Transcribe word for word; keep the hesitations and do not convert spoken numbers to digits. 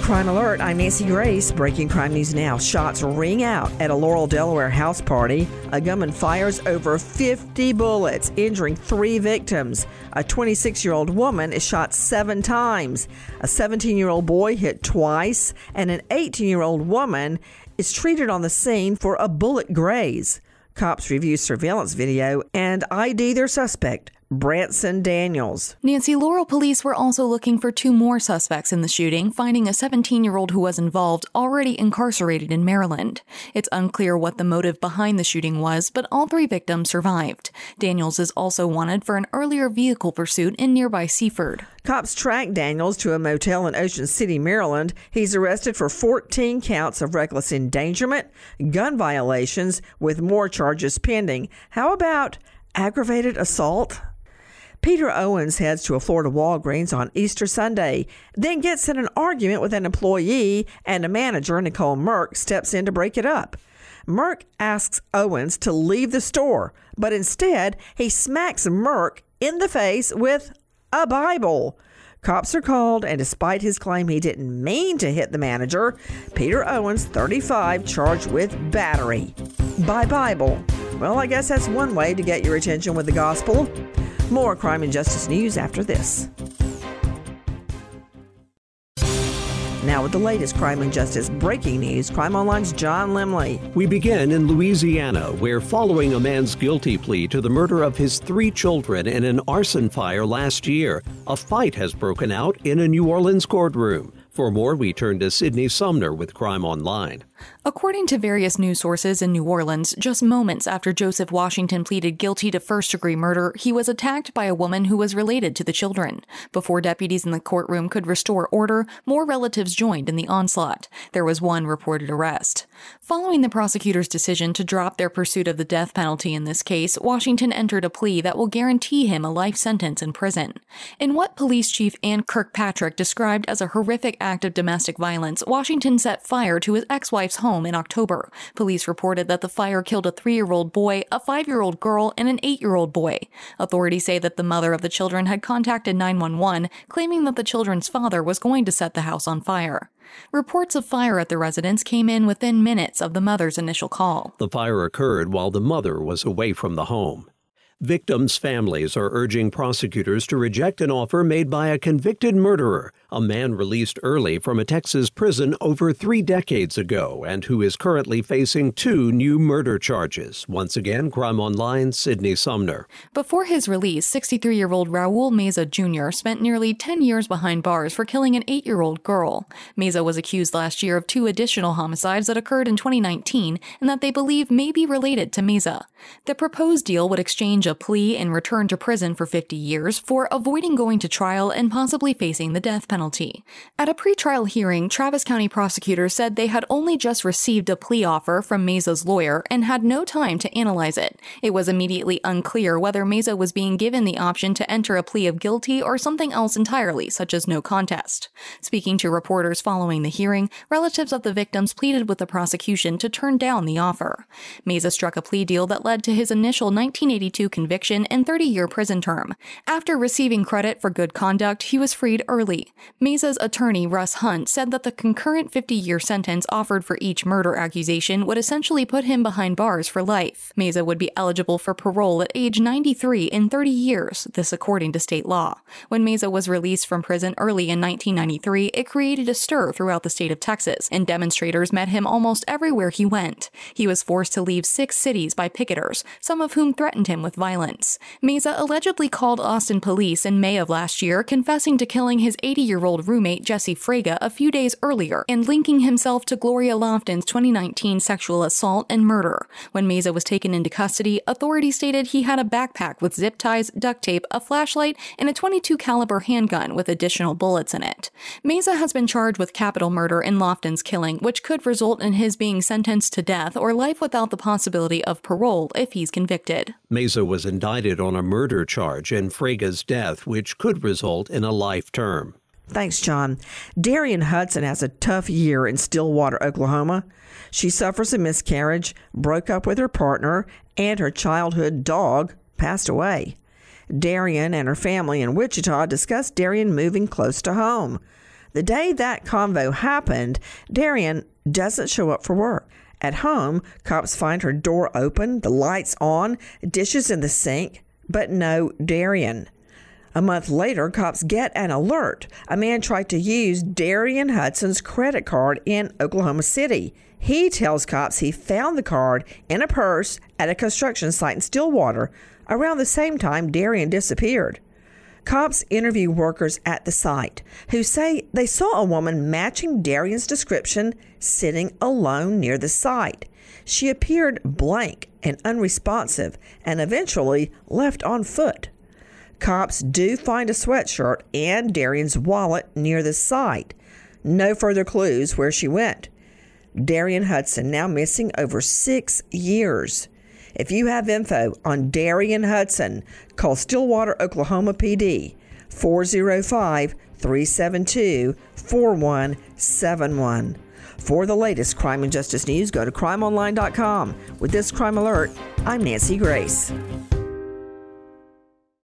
Crime Alert, I'm Nancy Grace. Breaking crime news now. Shots ring out at a Laurel, Delaware house party. A gunman fires over fifty bullets, injuring three victims. A twenty-six-year-old woman is shot seven times. A seventeen-year-old boy hit twice. And an eighteen-year-old woman is treated on the scene for a bullet graze. Cops review surveillance video and I D their suspect, Branson Daniels. Nancy, Laurel police were also looking for two more suspects in the shooting, finding a seventeen-year-old who was involved already incarcerated in Maryland. It's unclear what the motive behind the shooting was, but all three victims survived. Daniels is also wanted for an earlier vehicle pursuit in nearby Seaford. Cops tracked Daniels to a motel in Ocean City, Maryland. He's arrested for fourteen counts of reckless endangerment, gun violations, with more charges pending. How about aggravated assault? Peter Owens heads to a Florida Walgreens on Easter Sunday, then gets in an argument with an employee, and a manager, Nicole Merck, steps in to break it up. Merck asks Owens to leave the store, but instead he smacks Merck in the face with a Bible. Cops are called, and despite his claim he didn't mean to hit the manager, Peter Owens, thirty-five, charged with battery by Bible. Well, I guess that's one way to get your attention with the gospel. More crime and justice news after this. Now with the latest crime and justice breaking news, Crime Online's John Limley. We begin in Louisiana, where following a man's guilty plea to the murder of his three children in an arson fire last year, a fight has broken out in a New Orleans courtroom. For more, we turn to Sydney Sumner with Crime Online. According to various news sources in New Orleans, just moments after Joseph Washington pleaded guilty to first-degree murder, he was attacked by a woman who was related to the children. Before deputies in the courtroom could restore order, more relatives joined in the onslaught. There was one reported arrest. Following the prosecutor's decision to drop their pursuit of the death penalty in this case, Washington entered a plea that will guarantee him a life sentence in prison. In what Police Chief Ann Kirkpatrick described as a horrific act of domestic violence, Washington set fire to his ex-wife's home in October. Police reported that the fire killed a three-year-old boy, a five-year-old girl, and an eight-year-old boy. Authorities say that the mother of the children had contacted nine one one, claiming that the children's father was going to set the house on fire. Reports of fire at the residence came in within minutes of the mother's initial call. The fire occurred while the mother was away from the home. Victims' families are urging prosecutors to reject an offer made by a convicted murderer, a man released early from a Texas prison over three decades ago and who is currently facing two new murder charges. Once again, Crime Online, Sydney Sumner. Before his release, sixty-three-year-old Raul Meza Junior spent nearly ten years behind bars for killing an eight-year-old girl. Meza was accused last year of two additional homicides that occurred in twenty nineteen and that they believe may be related to Meza. The proposed deal would exchange a plea and return to prison for fifty years for avoiding going to trial and possibly facing the death penalty. At a pretrial hearing, Travis County prosecutors said they had only just received a plea offer from Meza's lawyer and had no time to analyze it. It was immediately unclear whether Meza was being given the option to enter a plea of guilty or something else entirely, such as no contest. Speaking to reporters following the hearing, relatives of the victims pleaded with the prosecution to turn down the offer. Meza struck a plea deal that led to his initial nineteen eighty-two conviction and thirty-year prison term. After receiving credit for good conduct, he was freed early. Meza's attorney, Russ Hunt, said that the concurrent fifty-year sentence offered for each murder accusation would essentially put him behind bars for life. Meza would be eligible for parole at age ninety-three in thirty years, this according to state law. When Meza was released from prison early in nineteen ninety-three, it created a stir throughout the state of Texas, and demonstrators met him almost everywhere he went. He was forced to leave six cities by picketers, some of whom threatened him with violence. Meza allegedly called Austin police in May of last year, confessing to killing his eighty-year-old roommate Jesse Frega a few days earlier and linking himself to Gloria Lofton's twenty nineteen sexual assault and murder. When Meza was taken into custody, authorities stated he had a backpack with zip ties, duct tape, a flashlight, and a twenty-two caliber handgun with additional bullets in it. Meza has been charged with capital murder in Lofton's killing, which could result in his being sentenced to death or life without the possibility of parole if he's convicted. Meza was indicted on a murder charge in Frega's death, which could result in a life term. Thanks, John. Darian Hudson has a tough year in Stillwater, Oklahoma. She suffers a miscarriage, broke up with her partner, and her childhood dog passed away. Darian and her family in Wichita discussed Darian moving close to home. The day that convo happened, Darian doesn't show up for work. At home, cops find her door open, the lights on, dishes in the sink, but no Darian. A month later, cops get an alert. A man tried to use Darian Hudson's credit card in Oklahoma City. He tells cops he found the card in a purse at a construction site in Stillwater around the same time Darian disappeared. Cops interview workers at the site who say they saw a woman matching Darian's description sitting alone near the site. She appeared blank and unresponsive and eventually left on foot. Cops do find a sweatshirt and Darian's wallet near the site. No further clues where she went. Darian Hudson now missing over six years. If you have info on Darian Hudson, call Stillwater, Oklahoma P D, four oh five, three seven two, four one seven one. For the latest crime and justice news, go to crime online dot com. With this crime alert, I'm Nancy Grace.